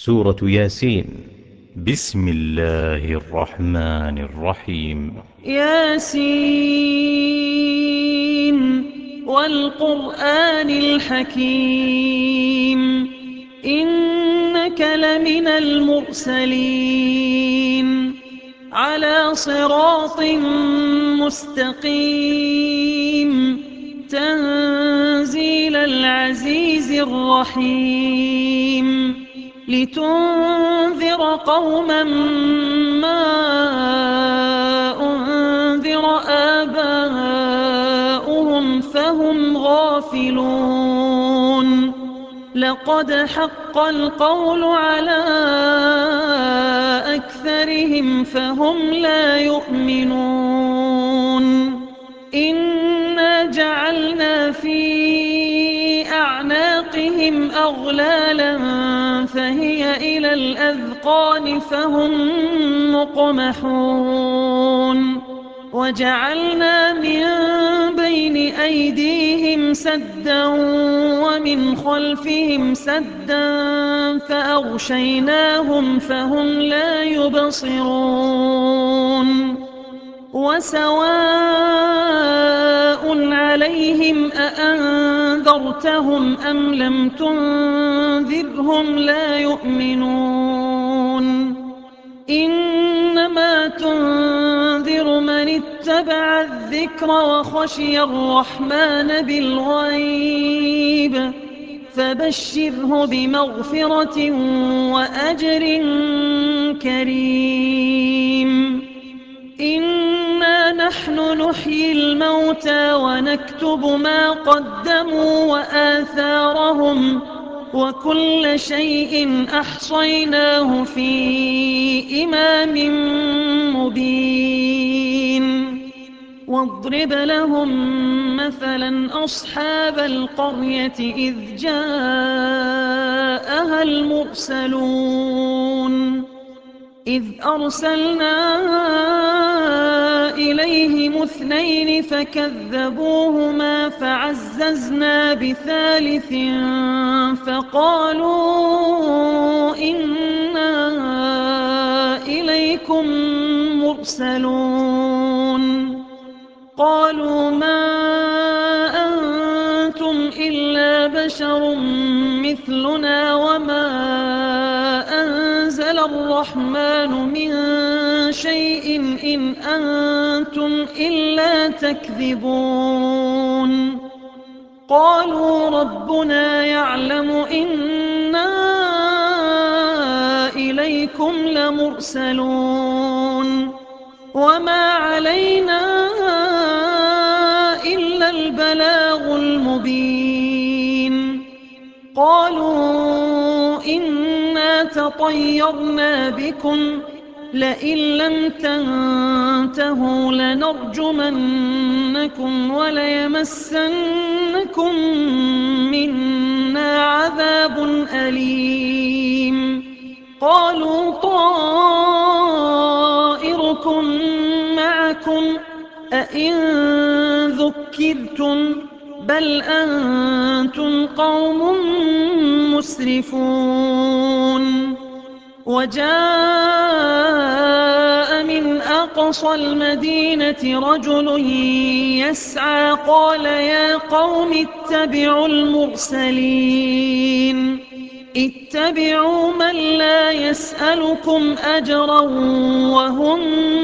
سورة ياسين. بسم الله الرحمن الرحيم. ياسين والقرآن الحكيم إنك لمن المرسلين على صراط مستقيم تنزيل العزيز الرحيم لتنذر قوما ما أنذر آباؤهم فهم غافلون لقد حق القول على أكثرهم فهم لا يؤمنون إنا جعلنا في أعناقهم أغلالا فهي إلى الأذقان فهم مقمحون وجعلنا من بين أيديهم سدا ومن خلفهم سدا فأغشيناهم فهم لا يبصرون وسواء عليهم أأنذرتهم أم لم تنذرهم لا يؤمنون إنما تنذر من اتبع الذكر وخشي الرحمن بالغيب فبشره بمغفرة وأجر كريم إنا نحن نحيي الموتى ونكتب ما قدموا وآثارهم وكل شيء أحصيناه في إمام مبين واضرب لهم مثلا أصحاب القرية إذ جاءها المرسلون إذ أرسلنا إليهم اثنين فكذبوهما فعززنا بثالث فقالوا إنا إليكم مرسلون قالوا ما أنتم إلا بشر مثلنا وما أنزل الرحمن من شيء إن أنتم إلا تكذبون قالوا ربنا يعلم إنا إليكم لمرسلون وما علينا إلا البلاغ المبين قالوا إنا تطيرنا بكم لئن لم تنتهوا لنرجمنكم وليمسنكم منا عذاب أليم قالوا طائركم معكم أئن ذكرتم بل أنتم قوم مسرفون وجاء من أقصى المدينة رجل يسعى قال يا قوم اتبعوا المرسلين اتبعوا من لا يسألكم أجرا وهم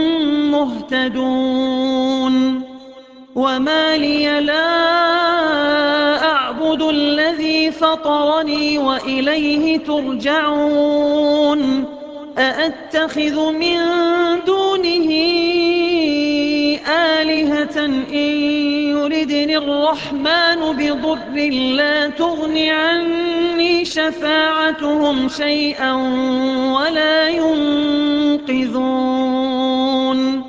مهتدون وما لي لا أعبد الذي فطرني وإليه ترجعون أأتخذ من دونه آلهة إن يردني الرحمن بضر لا تغن عني شفاعتهم شيئا ولا ينقذون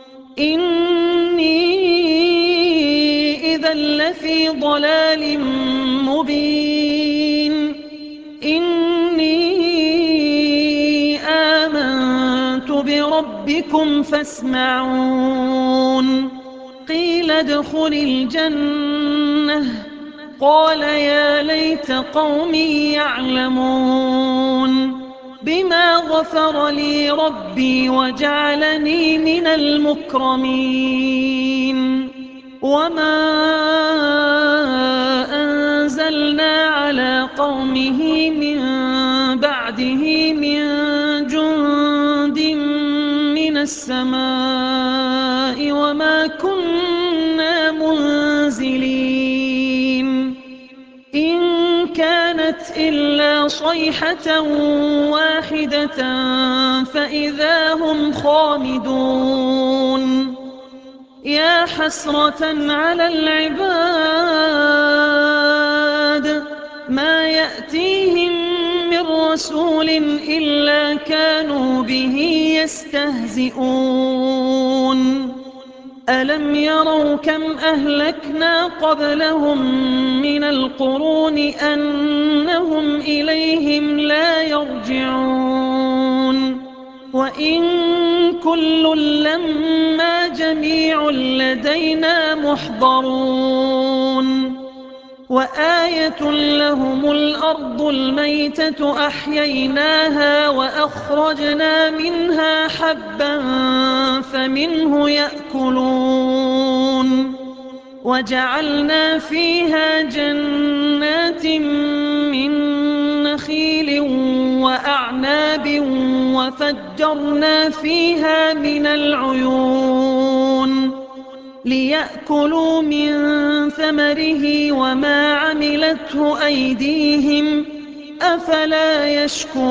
إني إذا لفي ضلال مبين إني آمنت بربكم فاسمعون قيل ادخل الجنة قال يا ليت قومي يعلمون غفر لي ربي وجعلني من المكرمين وما أنزلنا على قومه من بعده من جند من السماء وما كنا منزلين إن كانت إلا صيحة واحدة فإذا هم خامدون يا حسرة على العباد ما يأتيهم من رسول إلا كانوا به يستهزئون ألم يروا كم أهلكنا قبلهم من القرون أنهم إليهم لا يرجعون وإن كل لما جميع لدينا محضرون وآية لهم الأرض الميتة أحييناها وأخرجنا منها حبا فمنه يأكلون وجعلنا فيها جنات من نخيل وأعناب وفجرنا فيها من العيون ليأكلوا من ثمره وما عملته أيديهم أفلا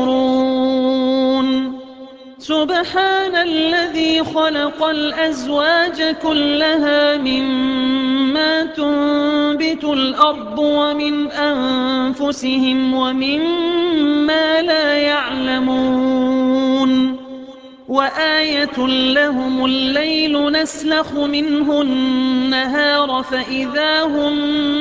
يشكرون سبحان الذي خلق الأزواج كلها مما تنبت الأرض ومن أنفسهم ومما لا يعلمون وآية لهم الليل نسلخ منه النهار فإذا هم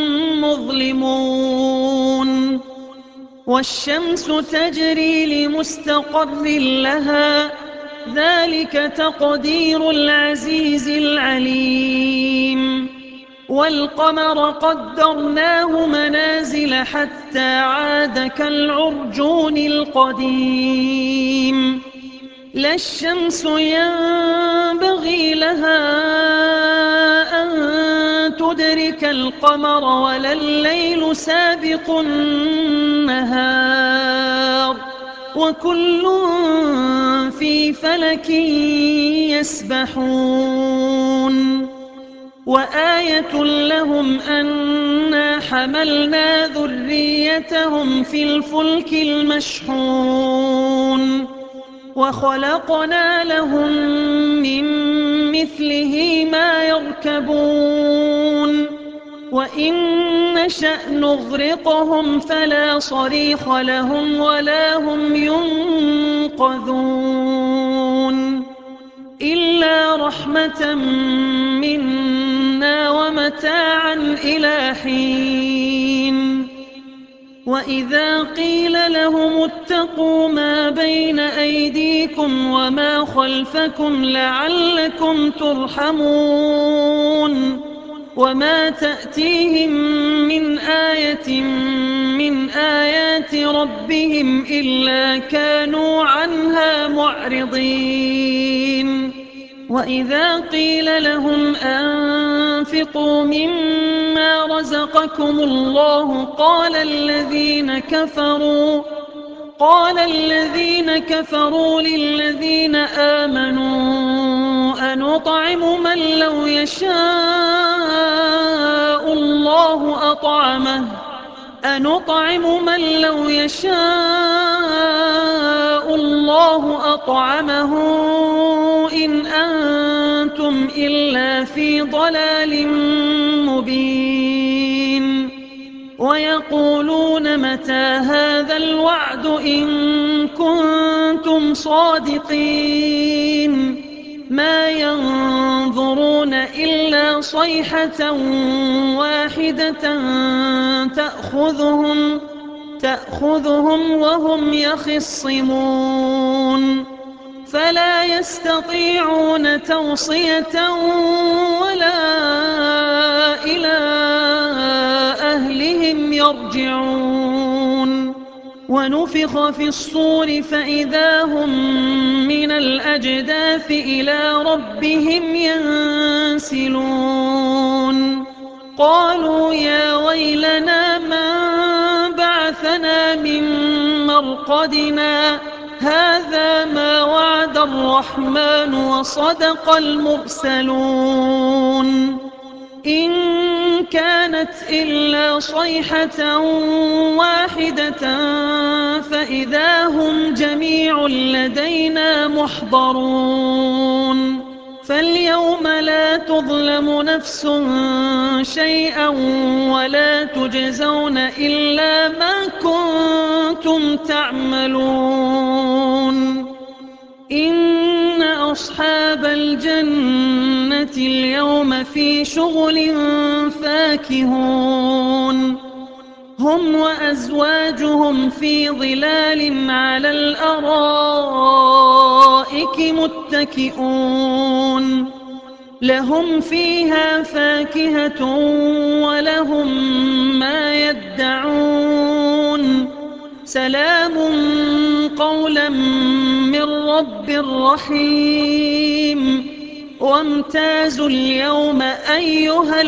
مظلمون والشمس تجري لمستقر لها ذلك تقدير العزيز العليم والقمر قدرناه منازل حتى عاد كالعرجون القديم لا الشمس ينبغي لها أن تدرك القمر ولا الليل سابق النهار وكل في فلك يسبحون وآية لهم أنا حملنا ذريتهم في الفلك المشحون وخلقنا لهم من مثله ما يركبون وإن نشأ نغرقهم فلا صريخ لهم ولا هم ينقذون إلا رحمة منا ومتاعا إلى حين وإذا قيل لهم اتقوا ما بين أيديكم وما خلفكم لعلكم ترحمون وما تأتيهم من آية من آيات ربهم إلا كانوا عنها معرضين وإذا قيل لهم أنفقوا مما رزقكم الله قال الذين كفروا للذين آمنوا أنطعم من لو يشاء الله أطعمه إن أنتم إلا في ضلال مبين ويقولون متى هذا الوعد إن كنتم صادقين ما ينظرون إلا صيحة واحدة تأخذهم وهم يخصمون فلا يستطيعون توصية ولا إلى أهلهم يرجعون ونفخ في الصور فإذا هم من الأجداث إلى ربهم ينسلون قالوا يا ويلنا من بعثنا من مرقدنا هذا ما وعد الرحمن وصدق المرسلون إن كانت إلا صيحة واحدة فإذا هم جميع لدينا محضرون فاليوم لا تظلم نفس شيئا ولا تجزون إلا ما كنتم تعملون إن أصحاب الجنة اليوم في شغل فاكهون هم وأزواجهم في ظلال على الأرائك متكئون لهم فيها فاكهة ولهم ما يدعون سلام قولا من رب رحيم وامتازوا اليوم أيها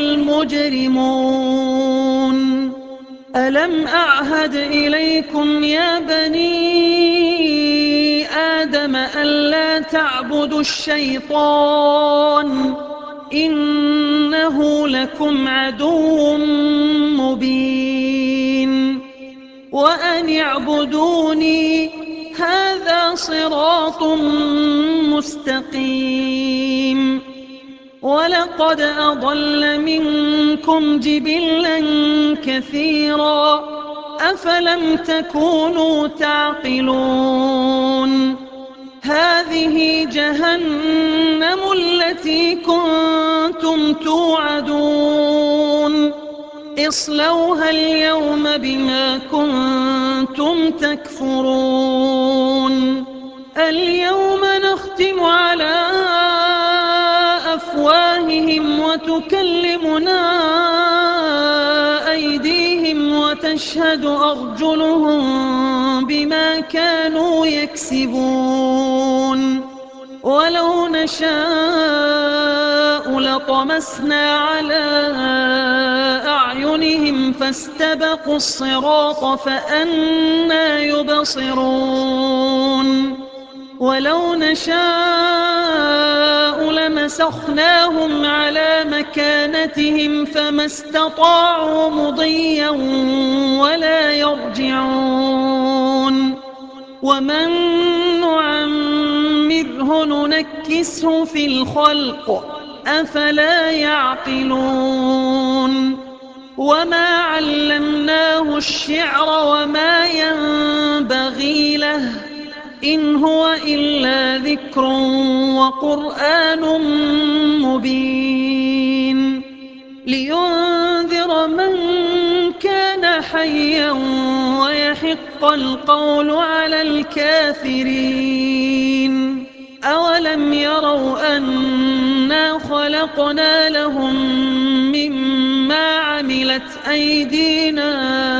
المجرمون ألم أعهد إليكم يا بني آدم ألا تعبدوا الشيطان إنه لكم عدو مبين وأن اعبدوني هذا صراط مستقيم ولقد أضل منكم جبلا كثيرا أفلم تكونوا تعقلون هذه جهنم التي كنتم توعدون اصلوها اليوم بما كنتم تكفرون اليوم نختم على أفواههم وتكلمنا أيديهم وتشهد أرجلهم بما كانوا يكسبون ولو نشاء لطمسنا على أعينهم فاستبقوا الصراط فأنى يبصرون ولو نشاء لمسخناهم على مكانتهم فما استطاعوا مضيا ولا يرجعون ومن نعمره ننكسه في الخلق أفلا يعقلون وما علمناه الشعر وما ينبغي له إن هو إلا ذكر وقرآن مبين لينذر من كان حيا ويحق القول على الكافرين أولم يروا أنا خلقنا لهم مما عملت أيدينا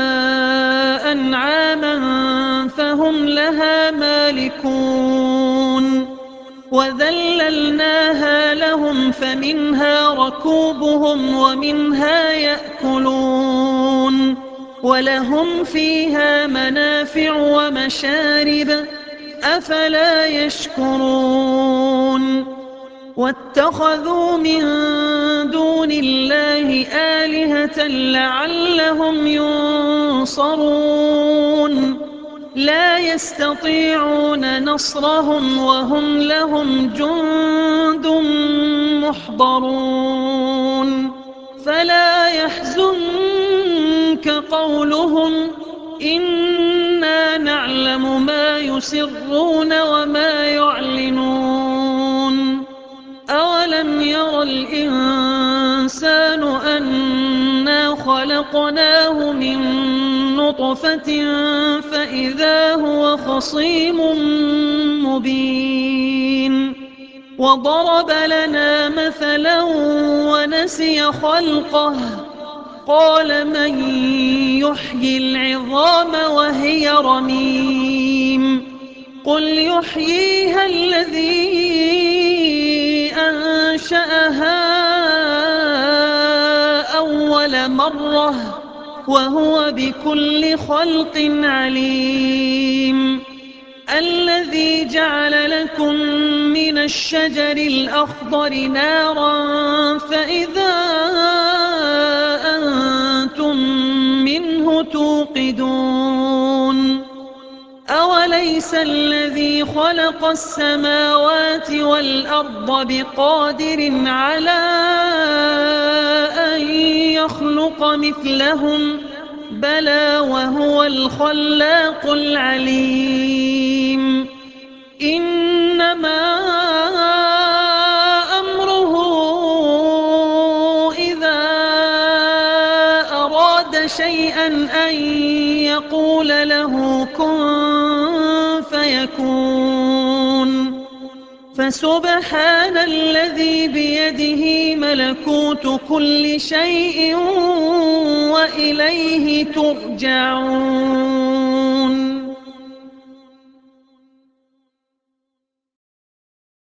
أنعاما فهم لها مالكون وذللناها لهم فمنها ركوبهم ومنها يأكلون ولهم فيها منافع ومشارب أفلا يشكرون واتخذوا من دون الله آلهة لعلهم ينصرون لا يستطيعون نصرهم وهم لهم جند محضرون فلا يحزنك قولهم إنا نعلم ما يسرون وما يعلنون أولم ير الإنسان أنا خلقناه من نطفة فإذا هو خصيم مبين وضرب لنا مثلا ونسي خلقه قال من يحيي العظام وهي رميم قل يحييها الذي أنشأها أول مرة وهو بكل خلق عليم الذي جعل لكم من الشجر الأخضر نارا فإذا أنتم منه توقدون أوليس الذي خلق السماوات والأرض بقادر على أن يخلق مثلهم بلى وهو الخلاق العليم إنما أمره إذا أراد شيئا أن يقول له كن فيكون فسبحان الذي بيده ملكوت كل شيء وإليه ترجعون